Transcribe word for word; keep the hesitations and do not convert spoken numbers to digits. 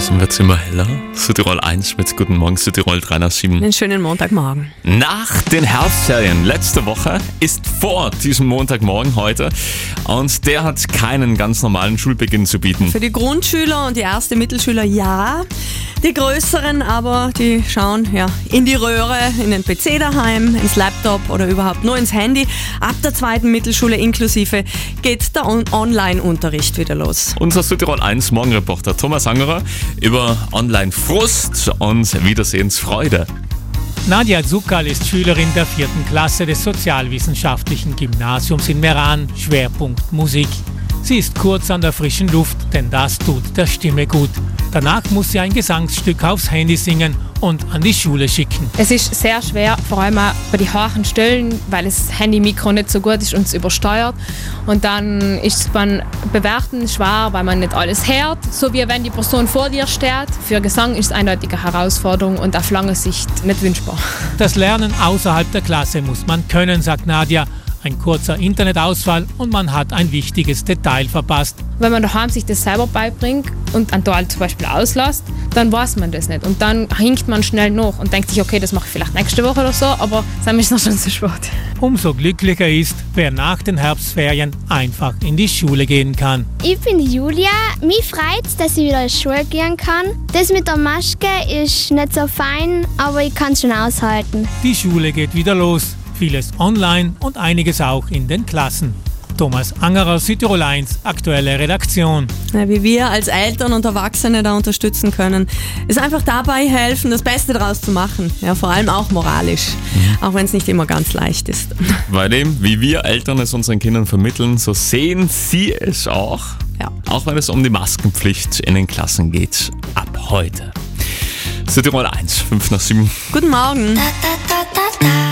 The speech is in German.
Draußen wird es immer heller. Südtirol eins mit Guten Morgen Südtirol drei nach sieben. Einen schönen Montagmorgen. Nach den Herbstferien letzte Woche ist vor diesem Montagmorgen heute und der hat keinen ganz normalen Schulbeginn zu bieten. Für die Grundschüler und die erste Mittelschüler ja. Die Größeren aber, die schauen ja in die Röhre, in den P C daheim, ins Laptop oder überhaupt nur ins Handy. Ab der zweiten Mittelschule inklusive geht der On- Online-Unterricht wieder los. Unser Südtirol eins Morgenreporter Thomas Angerer über Online-Frust und Wiedersehensfreude. Nadja Zuckerl ist Schülerin der vierten Klasse des Sozialwissenschaftlichen Gymnasiums in Meran, Schwerpunkt Musik. Sie ist kurz an der frischen Luft, denn das tut der Stimme gut. Danach muss sie ein Gesangsstück aufs Handy singen und an die Schule schicken. Es ist sehr schwer, vor allem auch bei den hohen Stellen, weil das Handy-Mikro nicht so gut ist und es übersteuert. Und dann ist es beim Bewerten schwer, weil man nicht alles hört, so wie wenn die Person vor dir steht. Für Gesang ist es eindeutig eine Herausforderung und auf lange Sicht nicht wünschbar. Das Lernen außerhalb der Klasse muss man können, sagt Nadja. Ein kurzer Internetausfall und man hat ein wichtiges Detail verpasst. Wenn man daheim sich das selber beibringt und ein Teil zum Beispiel auslässt, dann weiß man das nicht. Und dann hinkt man schnell nach und denkt sich, okay, das mache ich vielleicht nächste Woche oder so, aber dann ist es noch schon zu spät. Umso glücklicher ist, wer nach den Herbstferien einfach in die Schule gehen kann. Ich bin Julia. Mich freut es, dass ich wieder in die Schule gehen kann. Das mit der Maske ist nicht so fein, aber ich kann es schon aushalten. Die Schule geht wieder los. Vieles online und einiges auch in den Klassen. Thomas Angerer, Südtirol eins, aktuelle Redaktion. Ja, wie wir als Eltern und Erwachsene da unterstützen können, ist einfach dabei helfen, das Beste daraus zu machen. Ja, vor allem auch moralisch, mhm. auch wenn es nicht immer ganz leicht ist. Bei dem, wie wir Eltern es unseren Kindern vermitteln, so sehen sie es auch. Ja. Auch wenn es um die Maskenpflicht in den Klassen geht, ab heute. Südtirol eins, fünf nach sieben. Guten Morgen. Da, da, da, da, da.